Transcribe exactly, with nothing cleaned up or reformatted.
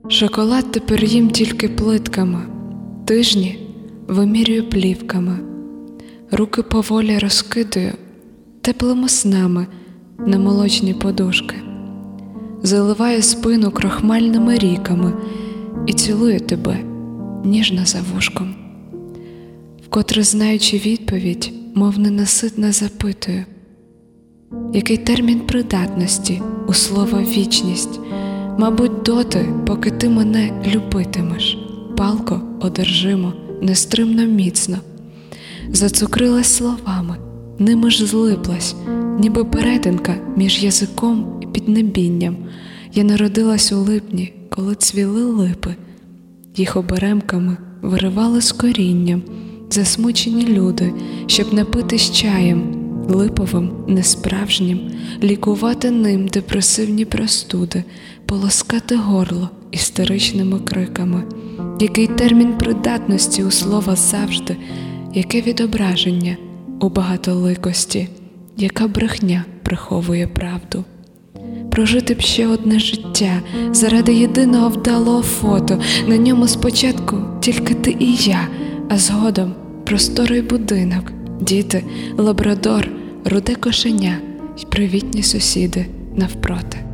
Шоколад тепер їм тільки плитками, тижні вимірюю плівками, руки поволі розкидаю теплими снами на молочні подушки, заливаю спину крохмальними ріками і цілую тебе ніжно за вушком. Вкотре, знаючи відповідь, мов ненаситно запитую, який термін придатності у слово вічність, мабуть, доти, поки ти мене любитимеш, палко, одержимо, нестримно міцно. Зацукрилась словами, ними ж злиплась, ніби перетинка між язиком і піднебінням. Я народилась у липні, коли цвіли липи, їх оберемками виривали з корінням засмучені люди, щоб напитись чаєм, липовим, несправжнім, лікувати ним депресивні простуди, полоскати горло істеричними криками. Який термін придатності у слова завжди, яке відображення у багатоликості, яка брехня приховує правду. Прожити б ще одне життя заради єдиного вдалого фото, на ньому спочатку тільки ти і я, а згодом просторий будинок, діти, лабрадор, руде кошеня й привітні сусіди навпроти.